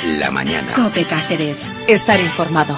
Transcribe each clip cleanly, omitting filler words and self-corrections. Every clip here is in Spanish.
La mañana. COPE Cáceres. Estar informado.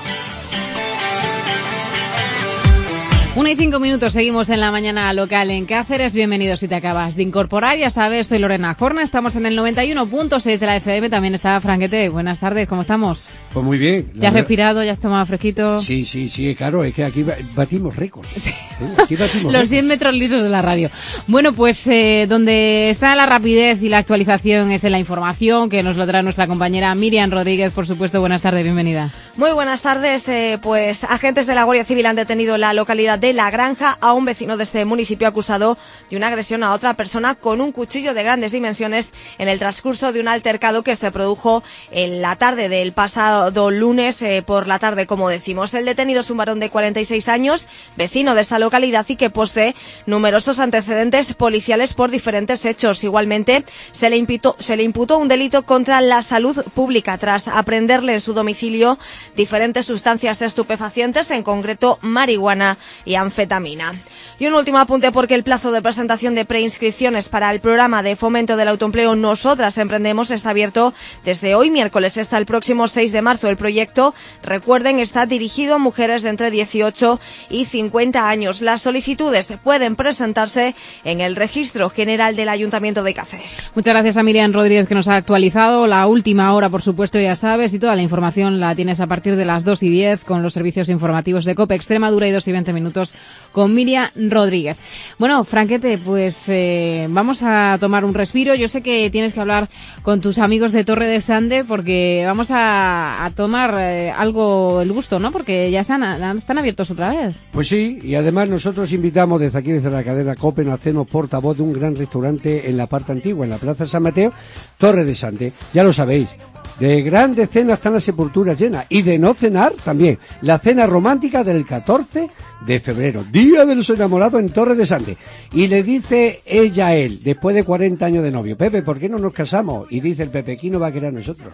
1:05, seguimos en la mañana local en Cáceres. Bienvenidos si te acabas de incorporar. Ya sabes, soy Lorena Jorna, estamos en el 91.6 de la FM. También está Franquete. Buenas tardes, ¿cómo estamos? Pues muy bien. ¿Ya has respirado? ¿Ya has tomado fresquito? Sí, claro, es que aquí batimos récords. Sí. Aquí batimos Los 100 metros lisos de la radio. Bueno, pues donde está la rapidez y la actualización es en la información, que nos lo trae nuestra compañera Miriam Rodríguez, por supuesto. Buenas tardes, bienvenida. Muy buenas tardes. Pues agentes de la Guardia Civil han detenido en la localidad de La Granja a un vecino de este municipio acusado de una agresión a otra persona con un cuchillo de grandes dimensiones en el transcurso de un altercado que se produjo en la tarde del pasado lunes por la tarde, como decimos. El detenido es un varón de 46 años, vecino de esta localidad y que posee numerosos antecedentes policiales por diferentes hechos. Igualmente, se le imputó un delito contra la salud pública tras aprehenderle en su domicilio diferentes sustancias estupefacientes, en concreto marihuana y anfetamina. Y un último apunte, porque el plazo de presentación de preinscripciones para el programa de fomento del autoempleo Nosotras Emprendemos está abierto desde hoy miércoles hasta el próximo 6 de marzo. El proyecto, recuerden, está dirigido a mujeres de entre 18 y 50 años. Las solicitudes pueden presentarse en el Registro General del Ayuntamiento de Cáceres. Muchas gracias a Miriam Rodríguez, que nos ha actualizado la última hora, por supuesto, ya sabes, y toda la información la tienes a partir de las 2:10 con los servicios informativos de COPE Extremadura y 2:20 con Miriam Rodríguez. Bueno, Franquete, pues vamos a tomar un respiro. Yo sé que tienes que hablar con tus amigos de Torre de Sande porque vamos a tomar algo el gusto, ¿no? Porque ya están abiertos otra vez. Pues sí, y además nosotros invitamos desde aquí, desde la cadena COPE, a hacernos portavoz de un gran restaurante en la parte antigua, en la Plaza San Mateo, Torre de Sande. Ya lo sabéis. De grandes cenas están las sepulturas llenas y de no cenar también. La cena romántica del 14 de febrero, Día de los Enamorados en Torre de Sande. Y le dice ella a él, después de 40 años de novio, Pepe, ¿por qué no nos casamos? Y dice el Pepe, ¿quién nos va a querer a nosotros?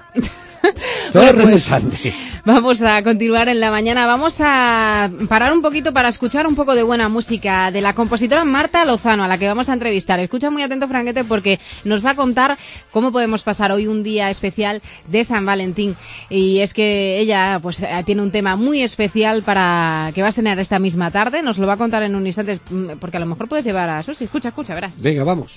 Torre bueno, pues, de Sande. Vamos a continuar en la mañana. Vamos a parar un poquito para escuchar un poco de buena música de la compositora Marta Lozano, a la que vamos a entrevistar. Escucha muy atento, Franquete, porque nos va a contar cómo podemos pasar hoy un día especial de San Valentín. Y es que ella pues tiene un tema muy especial para que va a estrenar esta misma tarde. Nos lo va a contar en un instante, porque a lo mejor puedes llevar a Susi. Escucha, verás. Venga, vamos.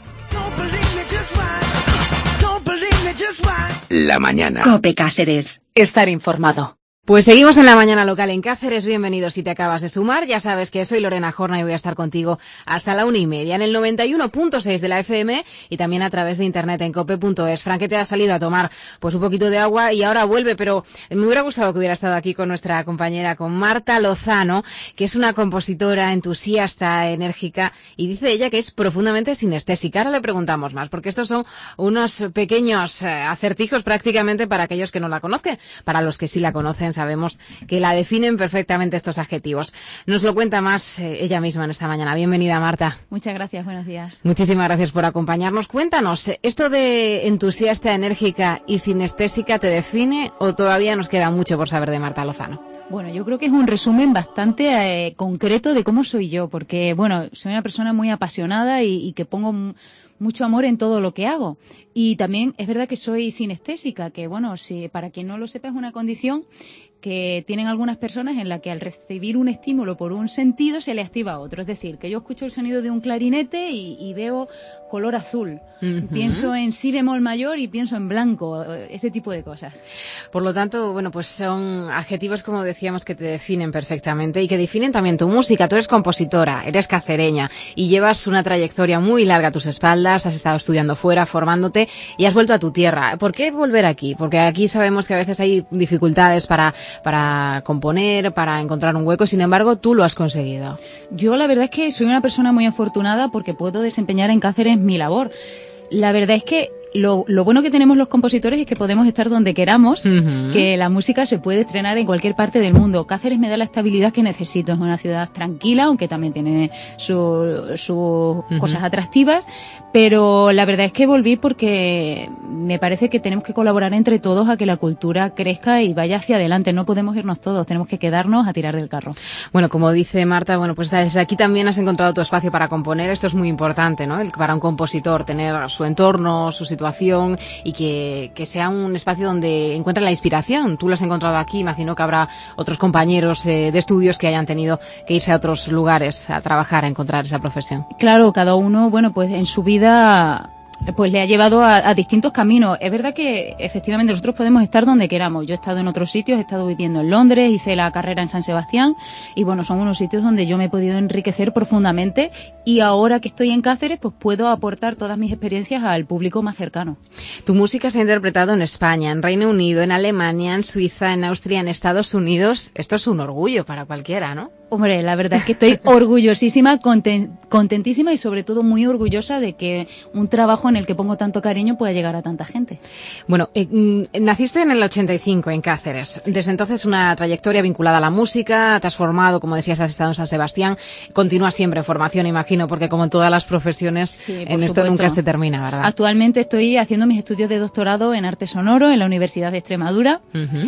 La mañana. COPE Cáceres. Estar informado. Pues seguimos en la mañana local en Cáceres. Bienvenidos si te acabas de sumar. Ya sabes que soy Lorena Jorna y voy a estar contigo hasta la 1:30 en el 91.6 de la FM y también a través de internet en cope.es. Franquete ha salido a tomar pues un poquito de agua y ahora vuelve, pero me hubiera gustado que hubiera estado aquí con nuestra compañera, con Marta Lozano, que es una compositora entusiasta, enérgica, y dice ella que es profundamente sinestésica. Ahora le preguntamos más, porque estos son unos pequeños acertijos prácticamente para aquellos que no la conocen. Para los que sí la conocen, sabemos que la definen perfectamente estos adjetivos. Nos lo cuenta más ella misma en esta mañana. Bienvenida, Marta. Muchas gracias, buenos días. Muchísimas gracias por acompañarnos. Cuéntanos, ¿esto de entusiasta, enérgica y sinestésica te define o todavía nos queda mucho por saber de Marta Lozano? Bueno, yo creo que es un resumen bastante concreto de cómo soy yo, porque, bueno, soy una persona muy apasionada y que pongo mucho amor en todo lo que hago. Y también es verdad que soy sinestésica, que, bueno, si para quien no lo sepa, es una condición que tienen algunas personas en la que al recibir un estímulo por un sentido se le activa otro. Es decir, que yo escucho el sonido de un clarinete y veo color azul. Uh-huh. Pienso en si bemol mayor y pienso en blanco, ese tipo de cosas. Por lo tanto, bueno, pues son adjetivos, como decíamos, que te definen perfectamente y que definen también tu música. Tú eres compositora, eres cacereña y llevas una trayectoria muy larga a tus espaldas, has estado estudiando fuera, formándote y has vuelto a tu tierra. ¿Por qué volver aquí? Porque aquí sabemos que a veces hay dificultades para componer, para encontrar un hueco, sin embargo, tú lo has conseguido. Yo la verdad es que soy una persona muy afortunada porque puedo desempeñar en Cáceres mi labor. La verdad es que lo bueno que tenemos los compositores es que podemos estar donde queramos, uh-huh. Que la música se puede estrenar en cualquier parte del mundo. Cáceres me da la estabilidad que necesito. Es una ciudad tranquila, aunque también tiene sus uh-huh. cosas atractivas, Pero la verdad es que volví porque me parece que tenemos que colaborar entre todos a que la cultura crezca y vaya hacia adelante. No podemos irnos todos, tenemos que quedarnos a tirar del carro. Bueno, como dice Marta, bueno, pues desde aquí también has encontrado tu espacio para componer. Esto es muy importante, ¿no? Para un compositor, tener su entorno, su situación y que sea un espacio donde encuentre la inspiración. Tú lo has encontrado aquí, imagino que habrá otros compañeros de estudios que hayan tenido que irse a otros lugares a trabajar, a encontrar esa profesión. Claro, cada uno, bueno, pues en su vida pues le ha llevado a distintos caminos. Es verdad que efectivamente nosotros podemos estar donde queramos. Yo he estado en otros sitios, he estado viviendo en Londres, hice la carrera en San Sebastián y bueno, son unos sitios donde yo me he podido enriquecer profundamente y ahora que estoy en Cáceres pues puedo aportar todas mis experiencias al público más cercano. Tu música se ha interpretado en España, en Reino Unido, en Alemania, en Suiza, en Austria, en Estados Unidos. Esto es un orgullo para cualquiera, ¿no? Hombre, la verdad es que estoy orgullosísima, contentísima y sobre todo muy orgullosa de que un trabajo en el que pongo tanto cariño pueda llegar a tanta gente. Bueno, naciste en el 85 en Cáceres. Sí. Desde entonces una trayectoria vinculada a la música, te has formado, como decías, has estado en San Sebastián. Continúas siempre en formación, imagino, porque como en todas las profesiones, sí, en esto nunca se termina, ¿verdad? Actualmente estoy haciendo mis estudios de doctorado en arte sonoro en la Universidad de Extremadura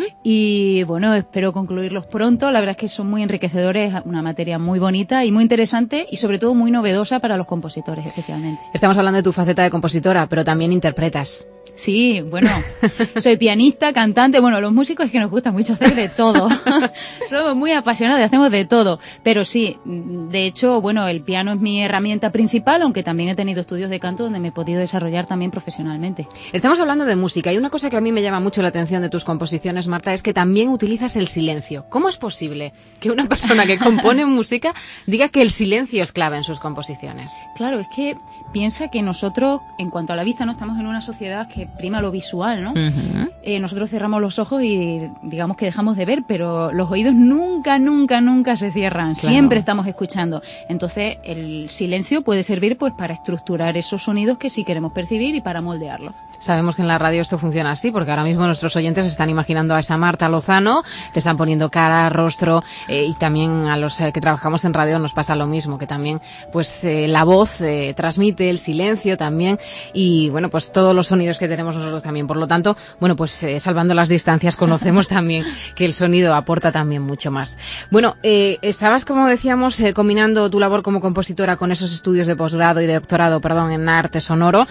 y bueno, espero concluirlos pronto. La verdad es que son muy enriquecedores, una materia muy bonita y muy interesante y sobre todo muy novedosa para los compositores especialmente. Estamos hablando de tu faceta de compositora, pero también interpretas. Sí, bueno, soy pianista, cantante, bueno, los músicos es que nos gusta mucho hacer de todo. Somos muy apasionados y hacemos de todo. Pero sí, de hecho, bueno, el piano es mi herramienta principal, aunque también he tenido estudios de canto donde me he podido desarrollar también profesionalmente. Estamos hablando de música y una cosa que a mí me llama mucho la atención de tus composiciones, Marta, es que también utilizas el silencio. ¿Cómo es posible que una persona que compone música diga que el silencio es clave en sus composiciones? Claro, es que piensa que nosotros, en cuanto a la vista, no estamos en una sociedad que prima lo visual, ¿no? Nosotros cerramos los ojos y digamos que dejamos de ver, pero los oídos nunca se cierran. Claro. Siempre estamos escuchando. Entonces, el silencio puede servir pues para estructurar esos sonidos que sí queremos percibir y para moldearlos. Sabemos que en la radio esto funciona así, porque ahora mismo nuestros oyentes están imaginando a esa Marta Lozano, te están poniendo cara, rostro, y también a los que trabajamos en radio nos pasa lo mismo, que también pues la voz transmite el silencio también, y bueno, pues todos los sonidos que tenemos nosotros también. Por lo tanto, bueno, pues salvando las distancias, conocemos también que el sonido aporta también mucho más. Bueno, estabas, como decíamos, combinando tu labor como compositora con esos estudios de posgrado y de doctorado, en arte sonoro,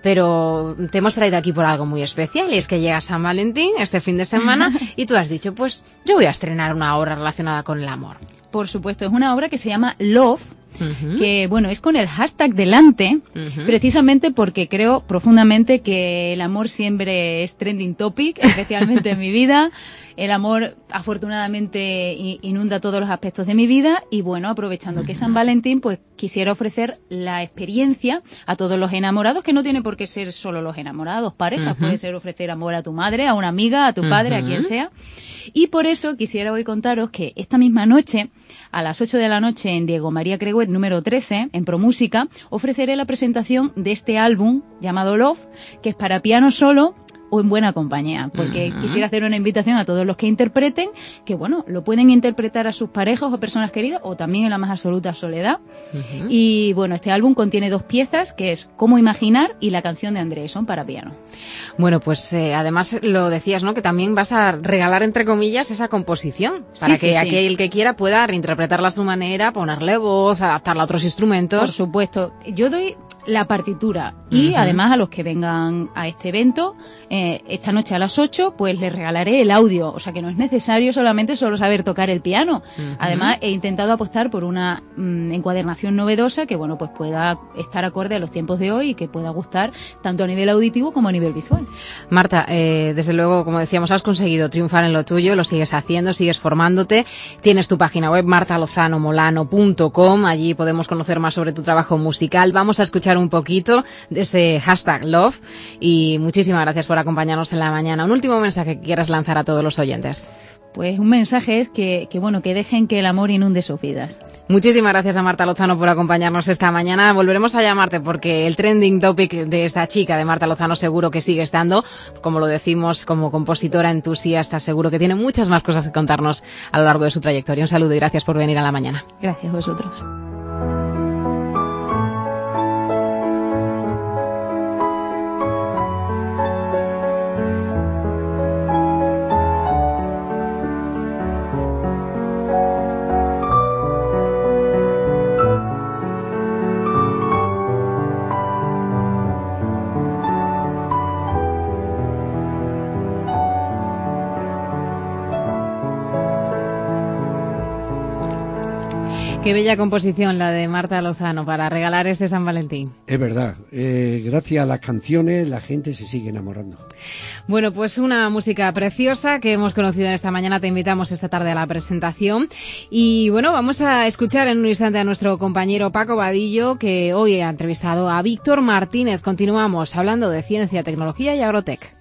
pero te hemos traído aquí por algo muy especial, y es que llega San Valentín este fin de semana y tú has dicho, pues yo voy a estrenar una obra relacionada con el amor. Por supuesto, es una obra que se llama Love, que bueno, es con el hashtag delante, precisamente porque creo profundamente que el amor siempre es trending topic, especialmente en mi vida. El amor, afortunadamente, inunda todos los aspectos de mi vida y, bueno, aprovechando que es San Valentín, pues quisiera ofrecer la experiencia a todos los enamorados, que no tiene por qué ser solo los enamorados, parejas, puede ser ofrecer amor a tu madre, a una amiga, a tu padre, a quien sea. Y por eso quisiera hoy contaros que esta misma noche, a las 8 de la noche en Diego María Crehuet número 13, en ProMúsica, ofreceré la presentación de este álbum llamado Love, que es para piano solo o en buena compañía, porque quisiera hacer una invitación a todos los que interpreten, que bueno, lo pueden interpretar a sus parejas o personas queridas, o también en la más absoluta soledad. Y bueno, este álbum contiene 2 piezas, que es Cómo imaginar y la canción de André, para piano. Bueno, pues además lo decías, ¿no?, que también vas a regalar, entre comillas, esa composición, para que aquel que quiera pueda reinterpretarla a su manera, ponerle voz, adaptarla a otros instrumentos. Por supuesto. Yo doy la partitura y además a los que vengan a este evento esta noche a las 8 pues les regalaré el audio, o sea que no es necesario solamente saber tocar el piano. Además he intentado apostar por una encuadernación novedosa que bueno pues pueda estar acorde a los tiempos de hoy y que pueda gustar tanto a nivel auditivo como a nivel visual. Marta, desde luego, como decíamos, has conseguido triunfar en lo tuyo, lo sigues haciendo, sigues formándote, tienes tu página web martalozanomolano.com, allí podemos conocer más sobre tu trabajo musical. Vamos a escuchar un poquito de ese hashtag Love y muchísimas gracias por acompañarnos en la mañana. Un último mensaje que quieras lanzar a todos los oyentes. Pues un mensaje es que dejen que el amor inunde sus vidas. Muchísimas gracias a Marta Lozano por acompañarnos esta mañana. Volveremos a llamarte porque el trending topic de esta chica, de Marta Lozano, seguro que sigue estando. Como lo decimos, como compositora entusiasta, seguro que tiene muchas más cosas que contarnos a lo largo de su trayectoria. Un saludo y gracias por venir a la mañana. Gracias a vosotros. Qué bella composición la de Marta Lozano para regalar este San Valentín. Es verdad, gracias a las canciones la gente se sigue enamorando. Bueno, pues una música preciosa que hemos conocido en esta mañana. Te invitamos esta tarde a la presentación. Y bueno, vamos a escuchar en un instante a nuestro compañero Paco Vadillo, que hoy ha entrevistado a Víctor Martínez. Continuamos hablando de ciencia, tecnología y agrotech.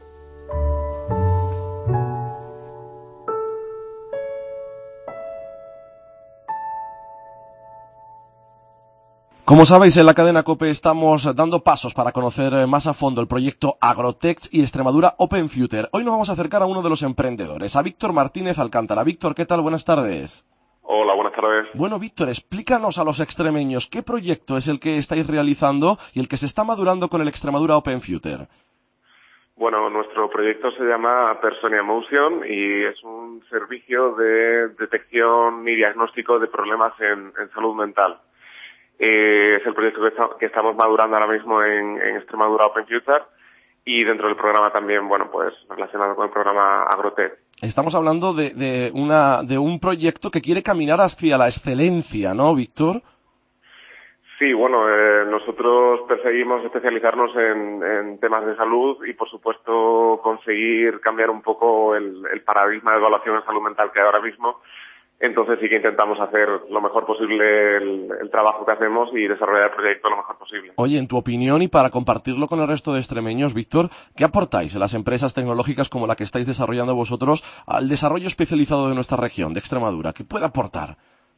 Como sabéis, en la cadena COPE estamos dando pasos para conocer más a fondo el proyecto Agrotech y Extremadura Open Future. Hoy nos vamos a acercar a uno de los emprendedores, a Víctor Martínez Alcántara. Víctor, ¿qué tal? Buenas tardes. Hola, buenas tardes. Bueno, Víctor, explícanos a los extremeños qué proyecto es el que estáis realizando y el que se está madurando con el Extremadura Open Future. Bueno, nuestro proyecto se llama Personia Motion y es un servicio de detección y diagnóstico de problemas en salud mental. Es el proyecto que estamos madurando ahora mismo en Extremadura Open Future y dentro del programa también, bueno, pues relacionado con el programa Agrotech. Estamos hablando de un proyecto que quiere caminar hacia la excelencia, ¿no, Víctor? Sí, bueno, nosotros perseguimos especializarnos en temas de salud y, por supuesto, conseguir cambiar un poco el paradigma de evaluación en salud mental que hay ahora mismo. Entonces sí que intentamos hacer lo mejor posible el trabajo que hacemos y desarrollar el proyecto lo mejor posible. Oye, en tu opinión y para compartirlo con el resto de extremeños, Víctor, ¿qué aportáis en las empresas tecnológicas como la que estáis desarrollando vosotros al desarrollo especializado de nuestra región, de Extremadura? ¿Qué puede aportar?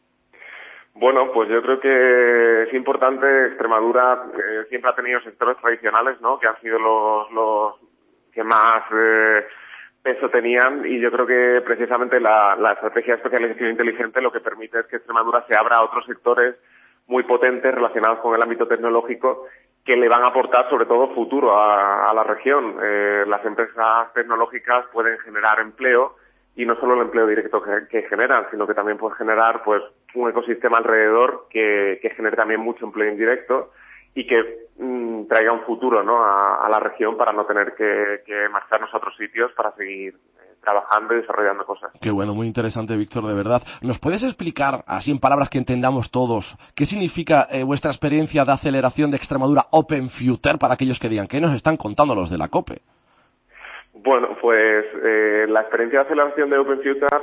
Bueno, pues yo creo que es importante. Extremadura siempre ha tenido sectores tradicionales, ¿no?, que han sido los que más peso tenían, y yo creo que precisamente la estrategia de especialización inteligente lo que permite es que Extremadura se abra a otros sectores muy potentes relacionados con el ámbito tecnológico que le van a aportar sobre todo futuro a la región. Las empresas tecnológicas pueden generar empleo, y no solo el empleo directo que generan, sino que también pueden generar pues un ecosistema alrededor que genere también mucho empleo indirecto y que traiga un futuro, ¿no?, a la región para no tener que marcharnos a otros sitios para seguir trabajando y desarrollando cosas. Qué bueno, muy interesante, Víctor, de verdad. ¿Nos puedes explicar, así en palabras que entendamos todos, qué significa vuestra experiencia de aceleración de Extremadura Open Future para aquellos que digan qué nos están contando los de la COPE? Bueno, pues la experiencia de aceleración de Open Future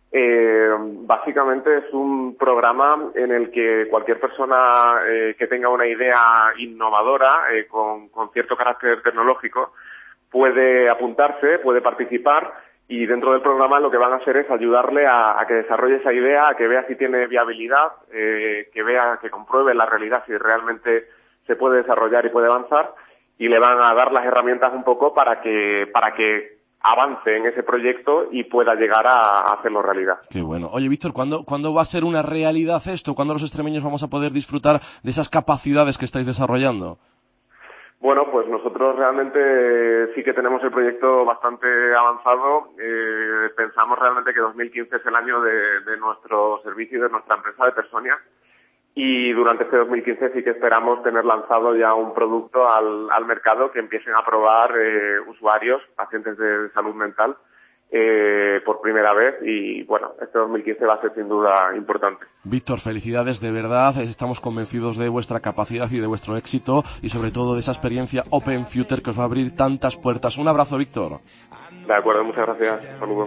básicamente es un programa en el que cualquier persona que tenga una idea innovadora con cierto carácter tecnológico puede apuntarse, puede participar, y dentro del programa lo que van a hacer es ayudarle a que desarrolle esa idea, a que vea si tiene viabilidad, que compruebe la realidad si realmente se puede desarrollar y puede avanzar, y le van a dar las herramientas un poco para que avance en ese proyecto y pueda llegar a hacerlo realidad. Qué bueno. Oye, Víctor, ¿cuándo va a ser una realidad esto? ¿Cuándo los extremeños vamos a poder disfrutar de esas capacidades que estáis desarrollando? Bueno, pues nosotros realmente sí que tenemos el proyecto bastante avanzado. Pensamos realmente que 2015 es el año de nuestro servicio y de nuestra empresa de Personia. Y durante este 2015 sí que esperamos tener lanzado ya un producto al mercado que empiecen a probar usuarios, pacientes de salud mental, por primera vez. Y bueno, este 2015 va a ser sin duda importante. Víctor, felicidades, de verdad. Estamos convencidos de vuestra capacidad y de vuestro éxito y sobre todo de esa experiencia Open Future que os va a abrir tantas puertas. Un abrazo, Víctor. De acuerdo, muchas gracias. Saludos.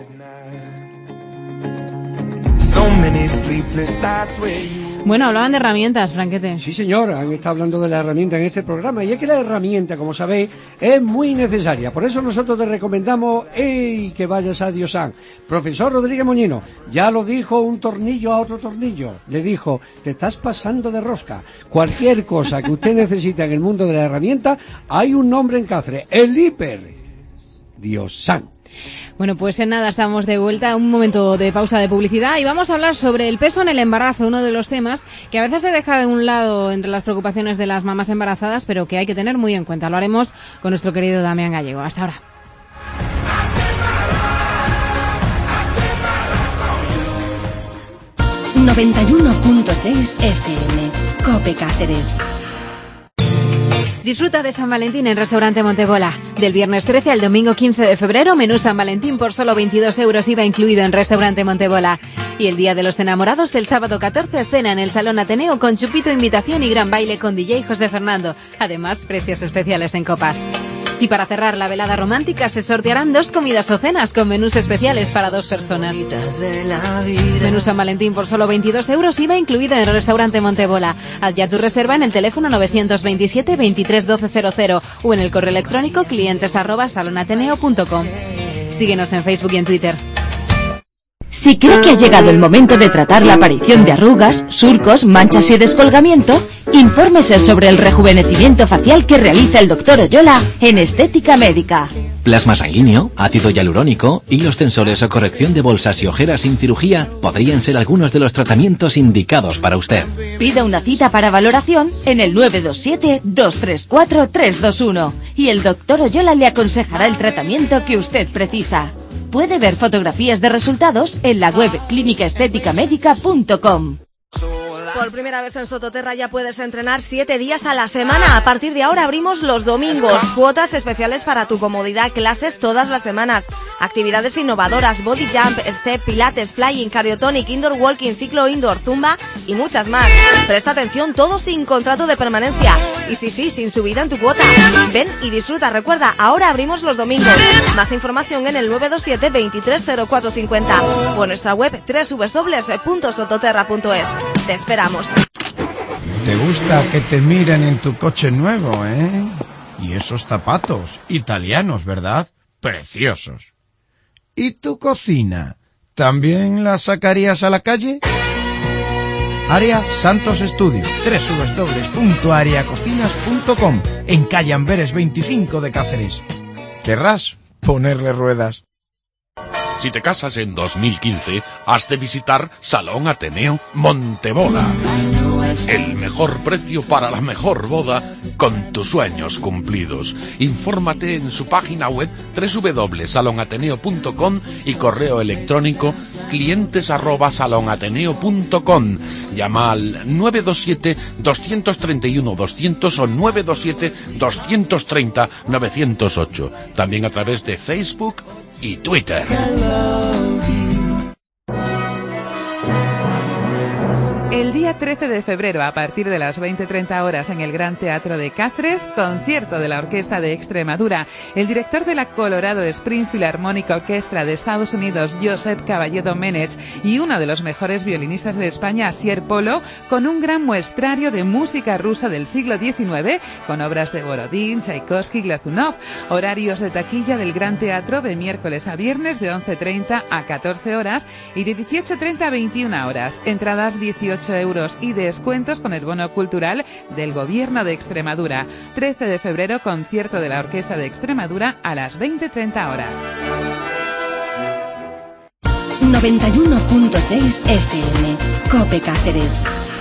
Bueno, hablaban de herramientas, Franquete. Sí, señor, han estado hablando de la herramienta en este programa, y es que la herramienta, como sabéis, es muy necesaria. Por eso nosotros te recomendamos que vayas a Diosan. Profesor Rodríguez Moñino, ya lo dijo un tornillo a otro tornillo. Le dijo, te estás pasando de rosca. Cualquier cosa que usted necesita en el mundo de la herramienta, hay un nombre en Cáceres, el Hiper Diosan. Bueno, pues en nada estamos de vuelta, un momento de pausa de publicidad, y vamos a hablar sobre el peso en el embarazo, uno de los temas que a veces se deja de un lado entre las preocupaciones de las mamás embarazadas, pero que hay que tener muy en cuenta. Lo haremos con nuestro querido Damián Gallego. Hasta ahora. ...91.6 FM... COPE Cáceres. Disfruta de San Valentín en Restaurante Montebola. Del viernes 13 al domingo 15 de febrero, menú San Valentín por solo 22 euros IVA incluido en Restaurante Montebola. Y el Día de los Enamorados, el sábado 14, cena en el Salón Ateneo con chupito, invitación y gran baile con DJ José Fernando. Además, precios especiales en copas. Y para cerrar la velada romántica se sortearán 2 comidas o cenas con menús especiales para 2 personas. Menú San Valentín por solo 22 euros IVA incluido en el Restaurante Montebola. Haz ya tu reserva en el teléfono 927 23 1200 o en el correo electrónico clientes@salonateneo.com. Síguenos en Facebook y en Twitter. Si cree que ha llegado el momento de tratar la aparición de arrugas, surcos, manchas y descolgamiento, infórmese sobre el rejuvenecimiento facial que realiza el Dr. Oyola en Estética Médica. Plasma sanguíneo, ácido hialurónico, hilos tensores o corrección de bolsas y ojeras sin cirugía podrían ser algunos de los tratamientos indicados para usted. Pida una cita para valoración en el 927-234-321 y el Dr. Oyola le aconsejará el tratamiento que usted precisa. Puede ver fotografías de resultados en la web clínicaestéticamedica.com. Por primera vez en Sototerra ya puedes entrenar 7 días a la semana. A partir de ahora abrimos los domingos. Cuotas especiales para tu comodidad, clases todas las semanas. Actividades innovadoras, body jump, step, pilates, flying, cardiotonic, indoor walking, ciclo indoor, zumba y muchas más. Presta atención, todo sin contrato de permanencia. Y sí, sin subida en tu cuota. Ven y disfruta. Recuerda, ahora abrimos los domingos. Más información en el 927 230450 o en nuestra web www.sototerra.es. Te esperamos. Te gusta que te miren en tu coche nuevo, ¿eh? Y esos zapatos, italianos, ¿verdad? Preciosos. ¿Y tu cocina? ¿También la sacarías a la calle? Área Santos Estudio, www.areacocinas.com, en calle Amberes 25 de Cáceres. ¿Querrás ponerle ruedas? Si te casas en 2015, has de visitar Salón Ateneo Montebola. El mejor precio para la mejor boda con tus sueños cumplidos. Infórmate en su página web www.salonateneo.com y correo electrónico clientes@salonateneo.com. Llama al 927-231-200 o 927-230-908. También a través de Facebook y Twitter. El día 13 de febrero, a partir de las 20:30 horas, en el Gran Teatro de Cáceres, concierto de la Orquesta de Extremadura. El director de la Colorado Springs Philharmonic Orchestra de Estados Unidos, Josep Caballé Domenech, y uno de los mejores violinistas de España, Asier Polo, con un gran muestrario de música rusa del siglo XIX, con obras de Borodín, Tchaikovsky, Glazunov. Horarios de taquilla del Gran Teatro de miércoles a viernes de 11:30 a 14 horas y de 18:30 a 21 horas. Entradas 18 euros y descuentos con el bono cultural del Gobierno de Extremadura. 13 de febrero, concierto de la Orquesta de Extremadura a las 20:30 horas. 91.6 FM, COPE Cáceres.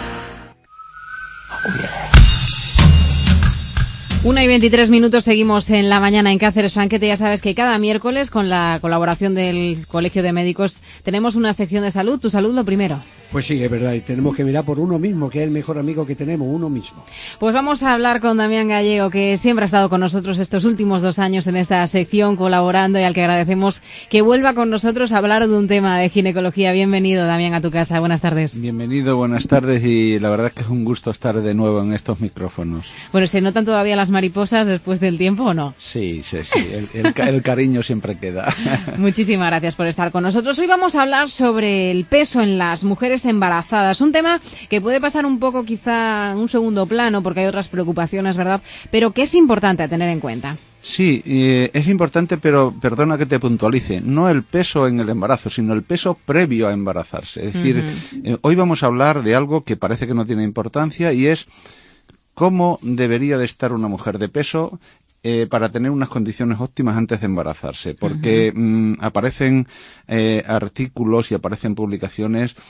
1:23, seguimos en la mañana en Cáceres, Franquete. Ya sabes que cada miércoles, con la colaboración del Colegio de Médicos, tenemos una sección de salud. Tu salud lo primero. Pues sí, es verdad, y tenemos que mirar por uno mismo, que es el mejor amigo que tenemos, uno mismo. Pues vamos a hablar con Damián Gallego, que siempre ha estado con nosotros estos últimos 2 años en esta sección, colaborando, y al que agradecemos que vuelva con nosotros a hablar de un tema de ginecología. Bienvenido, Damián, a tu casa. Buenas tardes. Bienvenido, buenas tardes, y la verdad es que es un gusto estar de nuevo en estos micrófonos. Bueno, ¿se notan todavía las mariposas después del tiempo o no? Sí, el cariño siempre queda. Muchísimas gracias por estar con nosotros. Hoy vamos a hablar sobre el peso en las mujeres embarazadas, un tema que puede pasar un poco quizá en un segundo plano porque hay otras preocupaciones, ¿verdad? Pero que es importante a tener en cuenta. Sí, es importante, pero perdona que te puntualice, no el peso en el embarazo, sino el peso previo a embarazarse. Es decir, hoy vamos a hablar de algo que parece que no tiene importancia, y es cómo debería de estar una mujer de peso para tener unas condiciones óptimas antes de embarazarse, porque aparecen artículos y aparecen publicaciones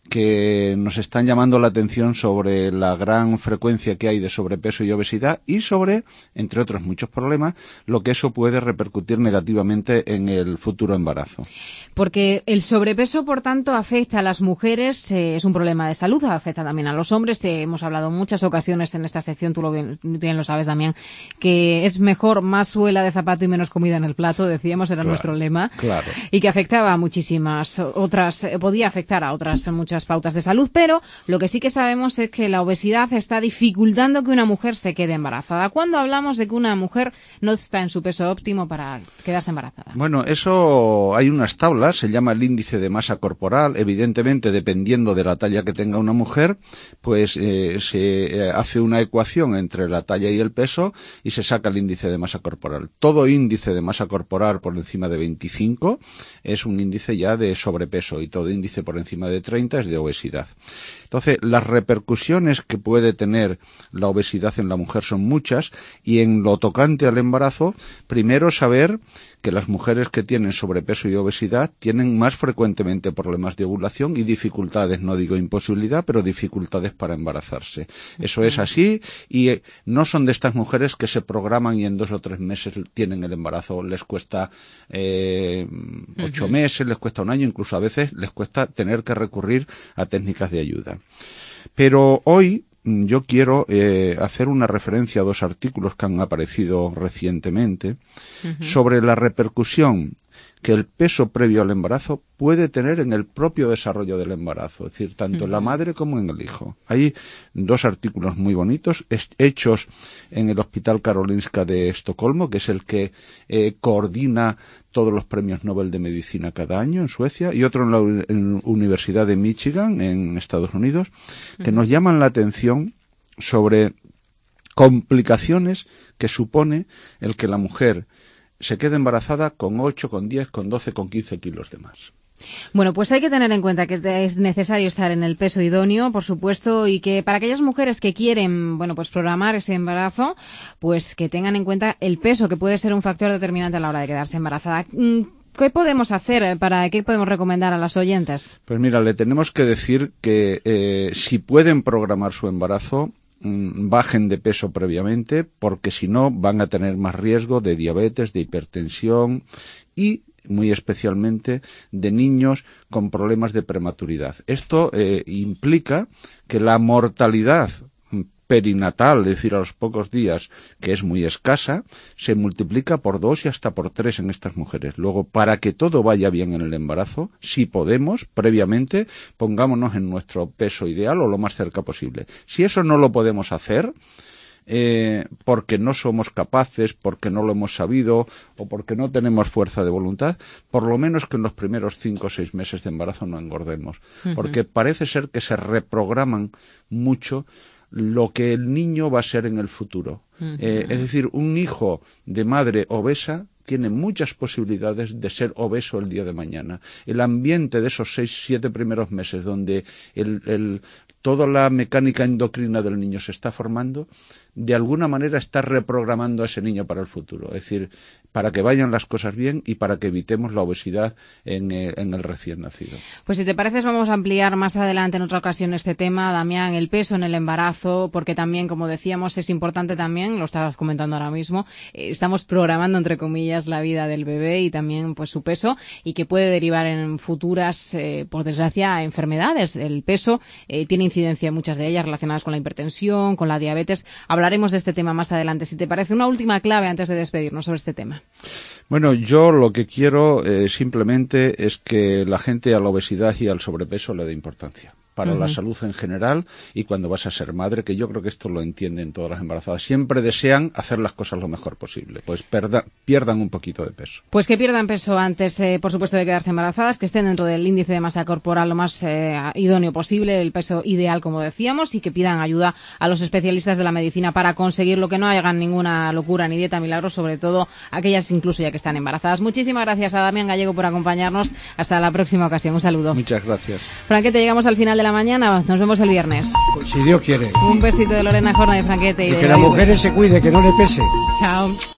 que nos están llamando la atención sobre la gran frecuencia que hay de sobrepeso y obesidad y sobre, entre otros muchos problemas, lo que eso puede repercutir negativamente en el futuro embarazo. Porque el sobrepeso, por tanto, afecta a las mujeres, es un problema de salud, afecta también a los hombres. Te hemos hablado en muchas ocasiones en esta sección, tú bien lo sabes, Damián, que es mejor más suela de zapato y menos comida en el plato, decíamos, era nuestro lema, y que afectaba a muchísimas otras, podía afectar a otras muchas pautas de salud, pero lo que sí que sabemos es que la obesidad está dificultando que una mujer se quede embarazada. ¿Cuándo hablamos de que una mujer no está en su peso óptimo para quedarse embarazada? Bueno, eso hay unas tablas, se llama el índice de masa corporal. Evidentemente, dependiendo de la talla que tenga una mujer, pues se hace una ecuación entre la talla y el peso y se saca el índice de masa corporal. Todo índice de masa corporal por encima de 25 es un índice ya de sobrepeso y todo índice por encima de 30 es de obesidad. Entonces, las repercusiones que puede tener la obesidad en la mujer son muchas y en lo tocante al embarazo, primero saber que las mujeres que tienen sobrepeso y obesidad tienen más frecuentemente problemas de ovulación y dificultades, no digo imposibilidad, pero dificultades para embarazarse. Eso es así y no son de estas mujeres que se programan y en 2 o 3 meses tienen el embarazo. Les cuesta 8 meses, les cuesta 1 año, incluso a veces les cuesta tener que recurrir a técnicas de ayuda. Pero hoy yo quiero hacer una referencia a 2 artículos que han aparecido recientemente sobre la repercusión que el peso previo al embarazo puede tener en el propio desarrollo del embarazo, es decir, tanto en la madre como en el hijo. Hay 2 artículos muy bonitos hechos en el Hospital Karolinska de Estocolmo, que es el que coordina todos los premios Nobel de Medicina cada año en Suecia, y otro en la Universidad de Michigan, en Estados Unidos, que nos llaman la atención sobre complicaciones que supone el que la mujer se quede embarazada con 8, con 10, con 12, con 15 kilos de más. Bueno, pues hay que tener en cuenta que es necesario estar en el peso idóneo, por supuesto, y que para aquellas mujeres que quieren, bueno, pues programar ese embarazo, pues que tengan en cuenta el peso, que puede ser un factor determinante a la hora de quedarse embarazada. ¿Qué podemos hacer? ¿Qué podemos recomendar a las oyentes? Pues mira, le tenemos que decir que si pueden programar su embarazo, bajen de peso previamente, porque si no van a tener más riesgo de diabetes, de hipertensión y muy especialmente de niños con problemas de prematuridad. Esto implica que la mortalidad perinatal, es decir, a los pocos días, que es muy escasa, se multiplica por 2 y hasta por 3 en estas mujeres. Luego, para que todo vaya bien en el embarazo, si podemos, previamente, pongámonos en nuestro peso ideal o lo más cerca posible. Si eso no lo podemos hacer, porque no somos capaces, porque no lo hemos sabido o porque no tenemos fuerza de voluntad, por lo menos que en los primeros 5 o 6 meses de embarazo no engordemos. Porque parece ser que se reprograman mucho lo que el niño va a ser en el futuro. Es decir, un hijo de madre obesa tiene muchas posibilidades de ser obeso el día de mañana. El ambiente de esos 6-7 primeros meses donde toda la mecánica endocrina del niño se está formando, de alguna manera está reprogramando a ese niño para el futuro. Es decir, para que vayan las cosas bien y para que evitemos la obesidad en el recién nacido. Pues si te parece, vamos a ampliar más adelante en otra ocasión este tema, Damián, el peso en el embarazo, porque también, como decíamos, es importante también, lo estabas comentando ahora mismo, estamos programando, entre comillas, la vida del bebé y también pues su peso, y que puede derivar en futuras, por desgracia, enfermedades. El peso tiene incidencia en muchas de ellas relacionadas con la hipertensión, con la diabetes. Hablaremos de este tema más adelante. Si te parece, una última clave antes de despedirnos sobre este tema. Bueno, yo lo que quiero simplemente es que la gente a la obesidad y al sobrepeso le dé importancia para la salud en general y cuando vas a ser madre, que yo creo que esto lo entienden todas las embarazadas. Siempre desean hacer las cosas lo mejor posible, pues pierdan un poquito de peso. Pues que pierdan peso antes, por supuesto, de quedarse embarazadas, que estén dentro del índice de masa corporal lo más idóneo posible, el peso ideal, como decíamos, y que pidan ayuda a los especialistas de la medicina para conseguirlo, que no hagan ninguna locura ni dieta milagro, sobre todo aquellas incluso ya que están embarazadas. Muchísimas gracias a Damián Gallego por acompañarnos. Hasta la próxima ocasión. Un saludo. Muchas gracias. Franquete, llegamos al final de la mañana. Nos vemos el viernes. Pues si Dios quiere. Un besito de Lorena Jorna, de Franquete. Y que las mujeres se cuide, que no le pese. Chao.